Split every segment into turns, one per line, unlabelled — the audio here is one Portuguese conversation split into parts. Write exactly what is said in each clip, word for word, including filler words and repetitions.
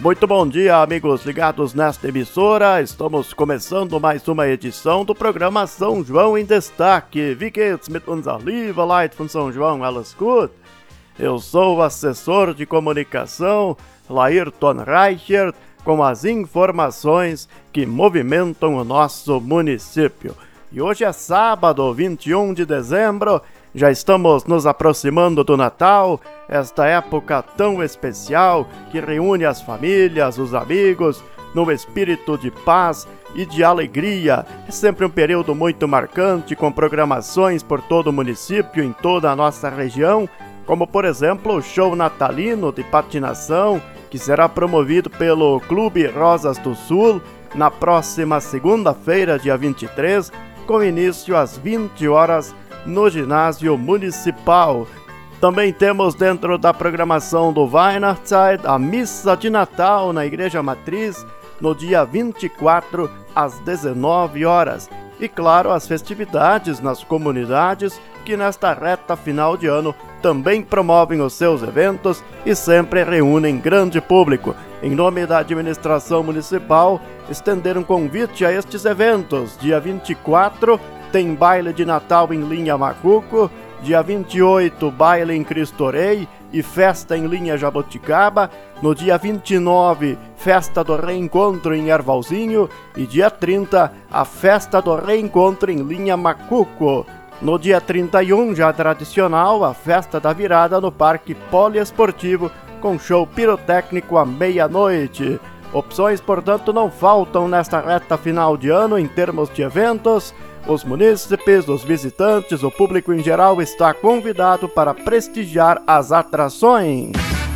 Muito bom dia, amigos ligados nesta emissora. Estamos começando mais uma edição do programa São João em Destaque. Wie geht's mit unser liebe Leid von São João? Alles gut? Eu sou o assessor de comunicação, Laírton Reichert, com as informações que movimentam o nosso município. E hoje é sábado, vinte e um de dezembro, já estamos nos aproximando do Natal, esta época tão especial que reúne as famílias, os amigos, no espírito de paz e de alegria. É sempre um período muito marcante, com programações por todo o município, em toda a nossa região, como por exemplo o show natalino de patinação, que será promovido pelo Clube Rosas do Sul na próxima segunda-feira, dia vinte e três, com início às vinte horas no ginásio municipal. Também temos dentro da programação do Weihnachtszeit a missa de Natal na Igreja Matriz no dia vinte e quatro às dezenove horas. E claro, as festividades nas comunidades que nesta reta final de ano também promovem os seus eventos e sempre reúnem grande público. Em nome da administração municipal, estender um convite a estes eventos. Dia vinte e quatro tem baile de Natal em linha Macuco, dia vinte e oito baile em Cristo Rei e festa em linha Jaboticaba, no dia vinte e nove festa do reencontro em Ervalzinho e dia trinta a festa do reencontro em linha Macuco. No dia trinta e um, já tradicional, a festa da virada no Parque Poliesportivo com show pirotécnico à meia-noite. Opções, portanto, não faltam nesta reta final de ano em termos de eventos. Os munícipes, os visitantes, o público em geral está convidado para prestigiar as atrações.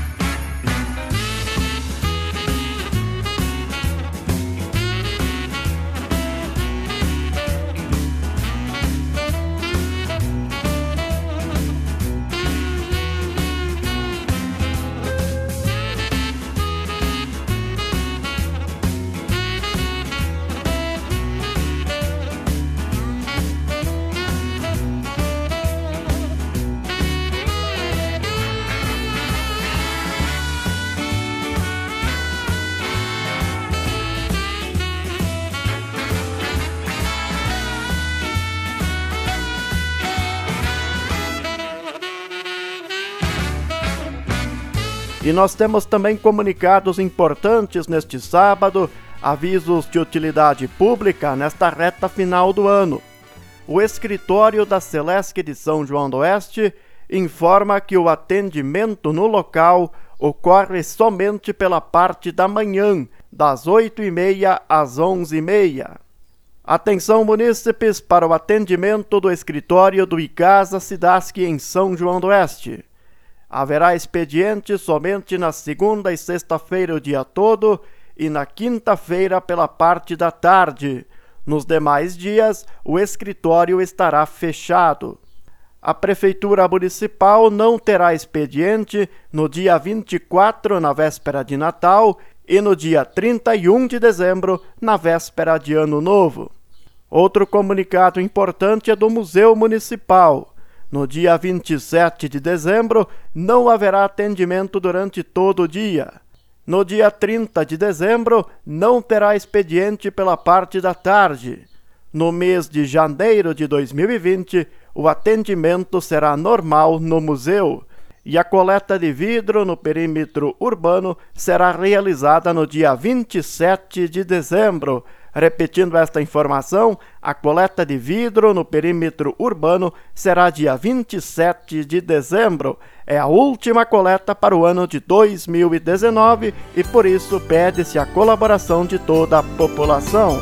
E nós temos também comunicados importantes neste sábado, avisos de utilidade pública nesta reta final do ano. O escritório da Celesc de São João do Oeste informa que o atendimento no local ocorre somente pela parte da manhã, das oito e meia às onze e meia. Atenção, munícipes, para o atendimento do escritório do Icasa Cidasc em São João do Oeste. Haverá expediente somente na segunda e sexta-feira o dia todo e na quinta-feira pela parte da tarde. Nos demais dias, o escritório estará fechado. A Prefeitura Municipal não terá expediente no dia vinte e quatro, na véspera de Natal, e no dia trinta e um de dezembro, na véspera de Ano Novo. Outro comunicado importante é do Museu Municipal. No dia vinte e sete de dezembro, não haverá atendimento durante todo o dia. No dia trinta de dezembro, não terá expediente pela parte da tarde. No mês de janeiro de dois mil e vinte, o atendimento será normal no museu. E a coleta de vidro no perímetro urbano será realizada no dia vinte e sete de dezembro. Repetindo esta informação, a coleta de vidro no perímetro urbano será dia vinte e sete de dezembro. É a última coleta para o ano de dois mil e dezenove e por isso pede-se a colaboração de toda a população.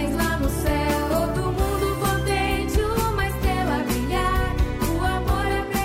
Todo mundo contente, uma estrela brilhar. O amor é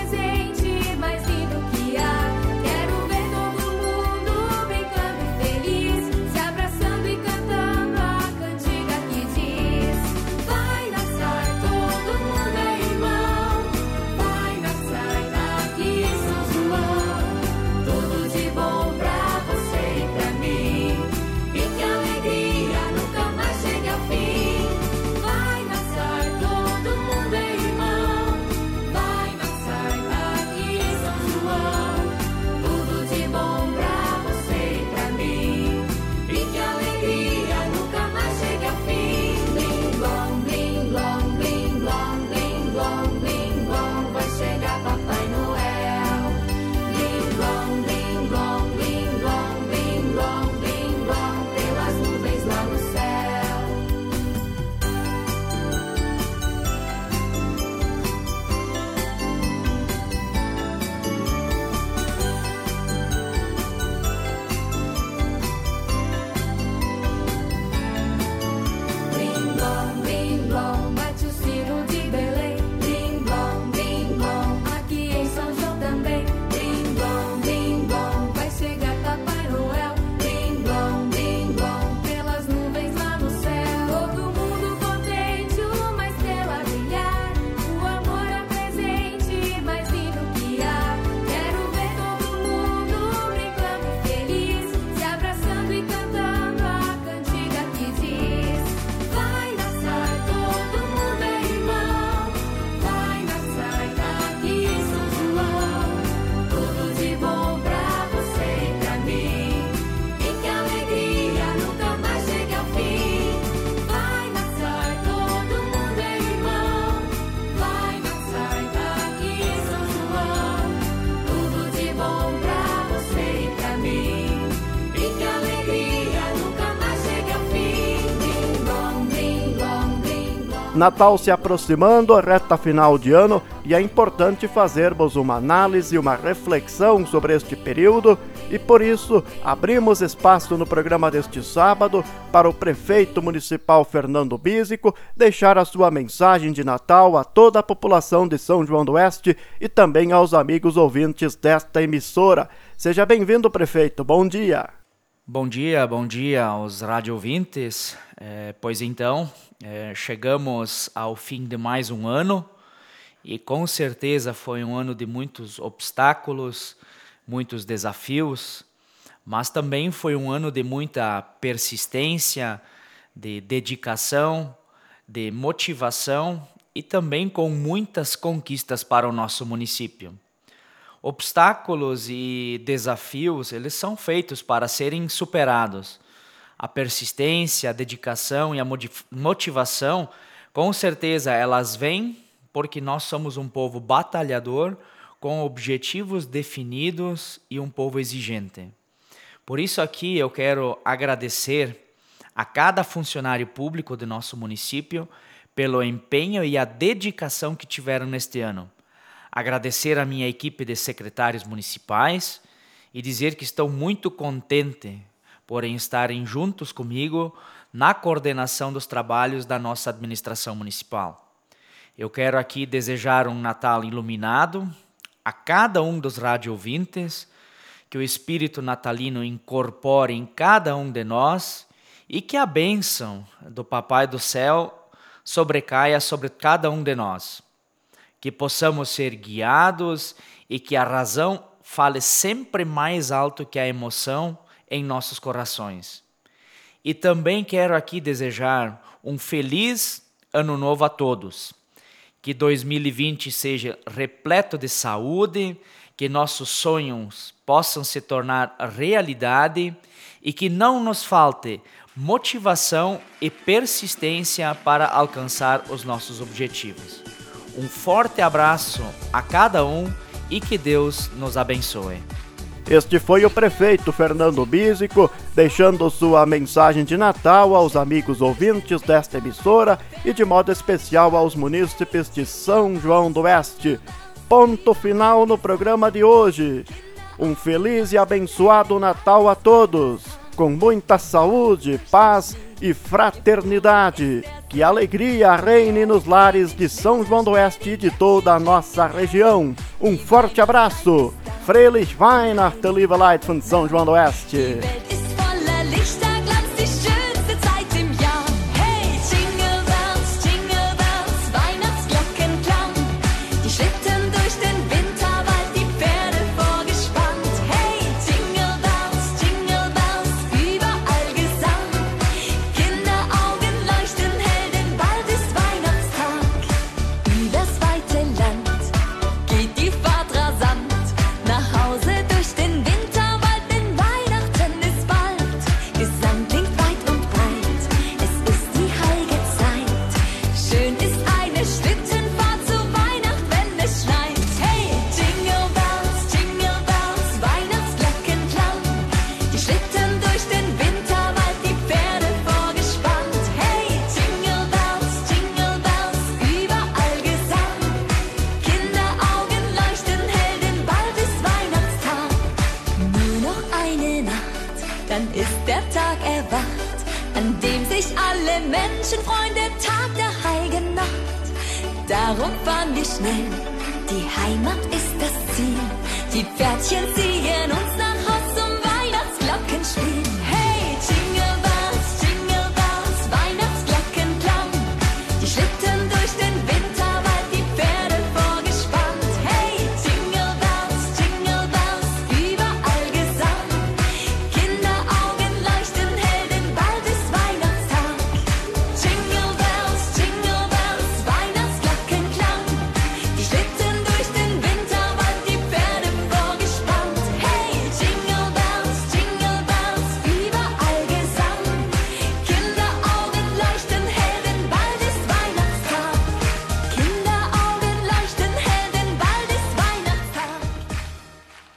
Natal também. Blim blom, blim blom, vai chegar Papai Noel. Blim blom, blim blom, pelas nuvens lá no céu. Todo mundo contente, uma estrela a brilhar. O amor é presente, mais lindo que há. Quero ver todo mundo brincando e feliz, se abraçando e cantando a cantiga que diz: vai nascer, todo mundo é irmão. Vai nascer aqui São João. Tudo de bom pra você e pra mim, e que a alegria nunca mais chegue ao fim. Vai nascer, todo mundo é irmão. Vai nascer aqui São João. Tudo de bom pra você e pra mim, e que a alegria nunca mais chegue ao fim. Blim blom, blim blom, blim blom.
Natal se aproximando, reta final de ano, e é importante fazermos uma análise, uma reflexão sobre este período, e por isso abrimos espaço no programa deste sábado para o prefeito municipal Fernando Bísico deixar a sua mensagem de Natal a toda a população de São João do Oeste e também aos amigos ouvintes desta emissora. Seja bem-vindo, prefeito. Bom dia.
Bom dia, bom dia aos rádio ouvintes. É, pois então, é, chegamos ao fim de mais um ano e com certeza foi um ano de muitos obstáculos, muitos desafios, mas também foi um ano de muita persistência, de dedicação, de motivação e também com muitas conquistas para o nosso município. Obstáculos e desafios, eles são feitos para serem superados. A persistência, a dedicação e a motivação, com certeza elas vêm porque nós somos um povo batalhador, com objetivos definidos e um povo exigente. Por isso aqui eu quero agradecer a cada funcionário público do nosso município pelo empenho e a dedicação que tiveram neste ano. Agradecer a minha equipe de secretários municipais e dizer que estou muito contente por estarem juntos comigo na coordenação dos trabalhos da nossa administração municipal. Eu quero aqui desejar um Natal iluminado a cada um dos rádio ouvintes, que o espírito natalino incorpore em cada um de nós e que a bênção do Papai do Céu sobrecaia sobre cada um de nós. Que possamos ser guiados e que a razão fale sempre mais alto que a emoção em nossos corações. E também quero aqui desejar um feliz ano novo a todos. Que dois mil e vinte seja repleto de saúde, que nossos sonhos possam se tornar realidade e que não nos falte motivação e persistência para alcançar os nossos objetivos. Um forte abraço a cada um e que Deus nos abençoe.
Este foi o prefeito Fernando Bísico, deixando sua mensagem de Natal aos amigos ouvintes desta emissora e de modo especial aos munícipes de São João do Oeste. Ponto final no programa de hoje. Um feliz e abençoado Natal a todos, com muita saúde, paz e fraternidade. Que a alegria reine nos lares de São João do Oeste e de toda a nossa região. Um forte abraço. Fröhlich Weihnachten, liebe Leute von São João do Oeste.
Menschen freuen, der Tag der heiligen Nacht. Darum fahren wir schnell Die Heimat ist das Ziel. Die Pferdchen sind